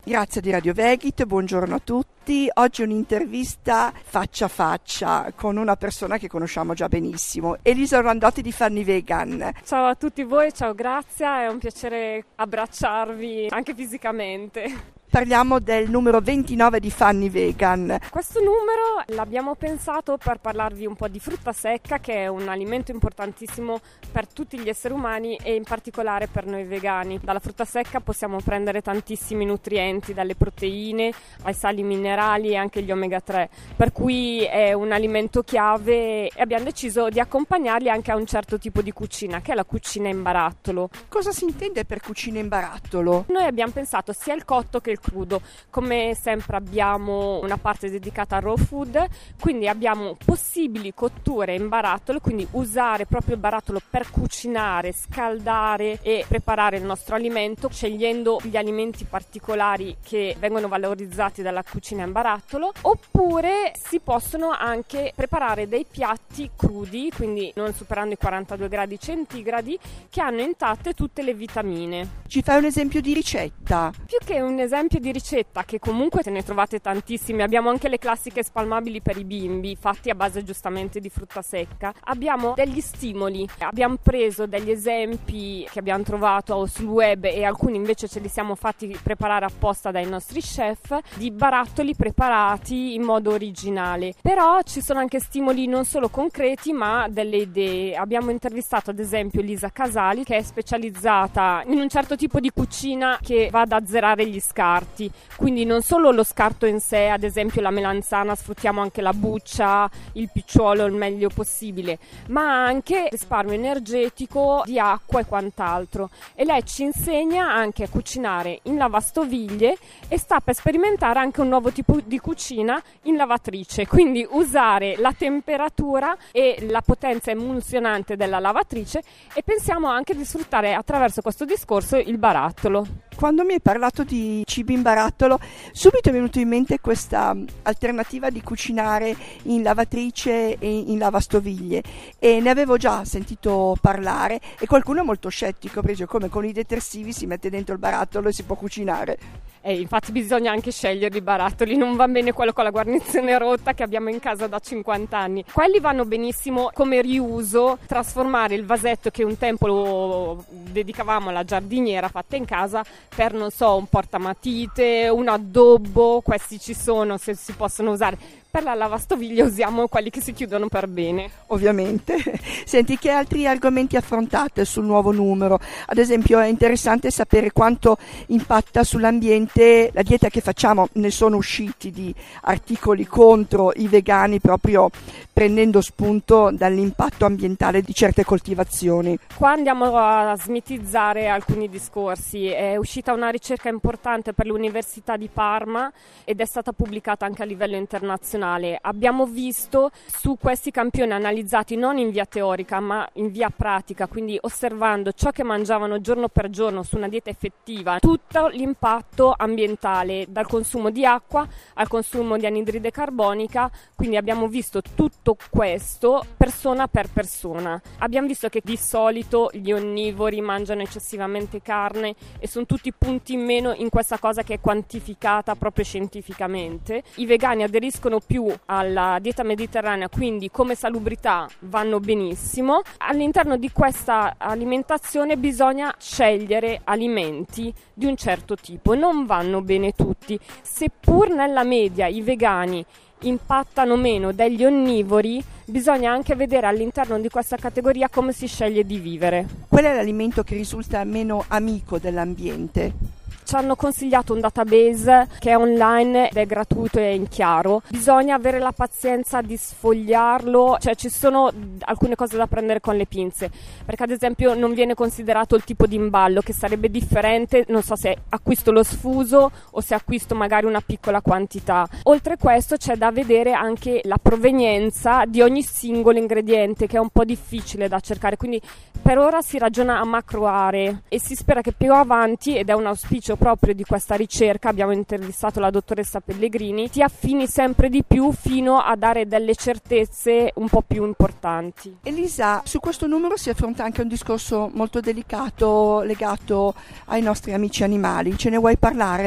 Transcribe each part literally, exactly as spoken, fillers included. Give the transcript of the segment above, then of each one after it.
Grazia di Radio Vegit, buongiorno a tutti. Oggi un'intervista faccia a faccia con una persona che conosciamo già benissimo, Elisa Orlandotti di Fanny Vegan. Ciao a tutti voi, ciao Grazia, è un piacere abbracciarvi anche fisicamente. Parliamo del numero ventinove di Fanny Vegan. Questo numero l'abbiamo pensato per parlarvi un po' di frutta secca, che è un alimento importantissimo per tutti gli esseri umani e in particolare per noi vegani. Dalla frutta secca possiamo prendere tantissimi nutrienti, dalle proteine ai sali minerali e anche gli omega tre, per cui è un alimento chiave e abbiamo deciso di accompagnarli anche a un certo tipo di cucina, che è la cucina in barattolo. Cosa si intende per cucina in barattolo? Noi abbiamo pensato sia il cotto che il crudo. Come sempre abbiamo una parte dedicata al raw food, quindi abbiamo possibili cotture in barattolo, quindi usare proprio il barattolo per cucinare, scaldare e preparare il nostro alimento, scegliendo gli alimenti particolari che vengono valorizzati dalla cucina in barattolo. Oppure si possono anche preparare dei piatti crudi, quindi non superando i quarantadue gradi centigradi, che hanno intatte tutte le vitamine. Ci fai un esempio di ricetta? Più che un esempio di ricetta, che comunque te ne trovate tantissime, abbiamo anche le classiche spalmabili per i bimbi fatti a base giustamente di frutta secca. Abbiamo degli stimoli, abbiamo preso degli esempi che abbiamo trovato sul web e alcuni invece ce li siamo fatti preparare apposta dai nostri chef, di barattoli preparati in modo originale. Però ci sono anche stimoli non solo concreti ma delle idee. Abbiamo intervistato ad esempio Lisa Casali, che è specializzata in un certo tipo di cucina che va ad azzerare gli scarti, quindi non solo lo scarto in sé, ad esempio la melanzana, sfruttiamo anche la buccia, il picciolo il meglio possibile, ma anche risparmio energetico di acqua e quant'altro. E lei ci insegna anche a cucinare in lavastoviglie e sta per sperimentare anche un nuovo tipo di cucina in lavatrice, quindi usare la temperatura e la potenza emulsionante della lavatrice, e pensiamo anche di sfruttare attraverso questo discorso il barattolo. Quando mi hai parlato di cibi in barattolo, subito è venuto in mente questa alternativa di cucinare in lavatrice e in lavastoviglie, e ne avevo già sentito parlare e qualcuno è molto scettico, perché come con i detersivi si mette dentro il barattolo e si può cucinare. E infatti bisogna anche scegliere i barattoli, non va bene quello con la guarnizione rotta che abbiamo in casa da cinquanta anni. Quelli vanno benissimo come riuso, trasformare il vasetto che un tempo lo dedicavamo alla giardiniera fatta in casa per, non so, un portamatite, un addobbo, questi ci sono, se si possono usare. Per la lavastoviglie usiamo quelli che si chiudono per bene. Ovviamente. Senti, che altri argomenti affrontate sul nuovo numero? Ad esempio è interessante sapere quanto impatta sull'ambiente la dieta che facciamo. Ne sono usciti di articoli contro i vegani, proprio prendendo spunto dall'impatto ambientale di certe coltivazioni. Qua andiamo a smitizzare alcuni discorsi. È uscita una ricerca importante per l'Università di Parma ed è stata pubblicata anche a livello internazionale. Abbiamo visto su questi campioni analizzati non in via teorica ma in via pratica, quindi osservando ciò che mangiavano giorno per giorno su una dieta effettiva, tutto l'impatto ambientale, dal consumo di acqua al consumo di anidride carbonica, quindi abbiamo visto tutto questo persona per persona. Abbiamo visto che di solito gli onnivori mangiano eccessivamente carne e sono tutti punti in meno in questa cosa che è quantificata proprio scientificamente. I vegani aderiscono più alla dieta mediterranea, quindi come salubrità vanno benissimo. All'interno di questa alimentazione bisogna scegliere alimenti di un certo tipo, non vanno bene tutti, seppur nella media i vegani impattano meno degli onnivori, bisogna anche vedere all'interno di questa categoria come si sceglie di vivere. Qual è l'alimento che risulta meno amico dell'ambiente? Ci hanno consigliato un database che è online ed è gratuito e in chiaro. Bisogna avere la pazienza di sfogliarlo, cioè ci sono alcune cose da prendere con le pinze, perché ad esempio non viene considerato il tipo di imballo, che sarebbe differente, non so se acquisto lo sfuso o se acquisto magari una piccola quantità. Oltre a questo c'è da vedere anche la provenienza di ogni singolo ingrediente, che è un po' difficile da cercare, quindi per ora si ragiona a macro aree e si spera che più avanti, ed è un auspicio proprio di questa ricerca, abbiamo intervistato la dottoressa Pellegrini, si affini sempre di più fino a dare delle certezze un po' più importanti. Elisa, su questo numero si affronta anche un discorso molto delicato legato ai nostri amici animali, ce ne vuoi parlare?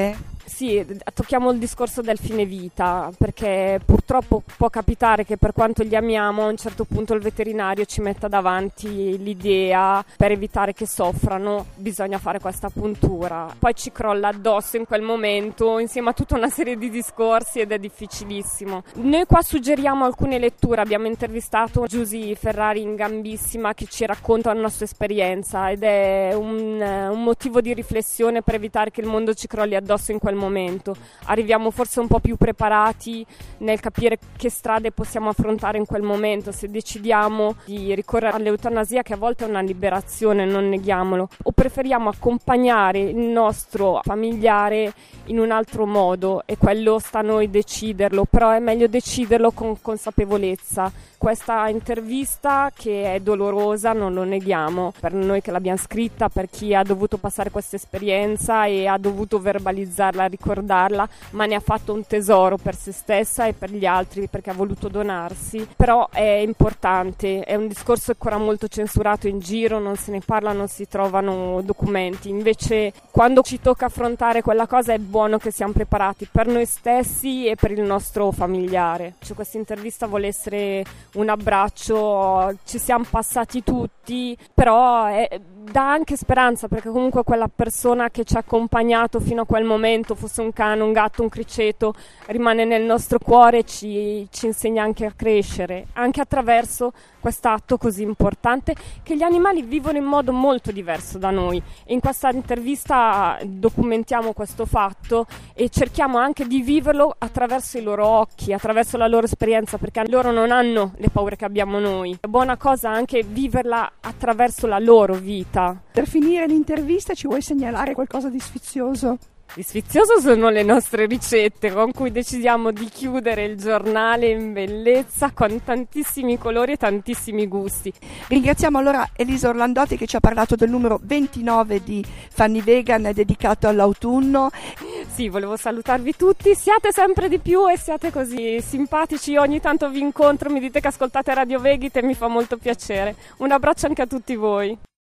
Sì, tocchiamo il discorso del fine vita, perché purtroppo può capitare che per quanto li amiamo a un certo punto il veterinario ci metta davanti l'idea, per evitare che soffrano bisogna fare questa puntura, poi ci crolla addosso in quel momento insieme a tutta una serie di discorsi ed è difficilissimo. Noi qua suggeriamo alcune letture, abbiamo intervistato Giusy Ferrari in Gambissima che ci racconta una sua esperienza ed è un, un motivo di riflessione per evitare che il mondo ci crolli addosso in quel momento. Arriviamo forse un po' più preparati nel capire che strade possiamo affrontare in quel momento, se decidiamo di ricorrere all'eutanasia, che a volte è una liberazione, non neghiamolo, o preferiamo accompagnare il nostro familiare in un altro modo, e quello sta a noi deciderlo, però è meglio deciderlo con consapevolezza. Questa intervista, che è dolorosa, non lo neghiamo, per noi che l'abbiamo scritta, per chi ha dovuto passare questa esperienza e ha dovuto verbalizzarla, ricordarla, ma ne ha fatto un tesoro per se stessa e per gli altri, perché ha voluto donarsi. Però è importante, è un discorso ancora molto censurato in giro, non se ne parla, non si trovano documenti. Invece quando ci tocca affrontare quella cosa è buono che siamo preparati per noi stessi e per il nostro familiare. Cioè, questa intervista vuole essere un abbraccio, ci siamo passati tutti, però è, dà anche speranza, perché comunque quella persona che ci ha accompagnato fino a quel momento, fosse un cane, un gatto, un criceto, rimane nel nostro cuore e ci, ci insegna anche a crescere, anche attraverso quest'atto così importante, che gli animali vivono in modo molto diverso da noi. E in questa intervista documentiamo questo fatto e cerchiamo anche di viverlo attraverso i loro occhi, attraverso la loro esperienza, perché loro non hanno le paure che abbiamo noi. È buona cosa anche viverla attraverso la loro vita. Per finire l'intervista ci vuoi segnalare qualcosa di sfizioso? Di sfizioso sono le nostre ricette con cui decidiamo di chiudere il giornale in bellezza, con tantissimi colori e tantissimi gusti. Ringraziamo allora Elisa Orlandotti che ci ha parlato del numero ventinove di Fanny Vegan dedicato all'autunno. Sì, volevo salutarvi tutti, siate sempre di più e siate così simpatici, ogni tanto vi incontro, mi dite che ascoltate Radio Vegite e mi fa molto piacere. Un abbraccio anche a tutti voi.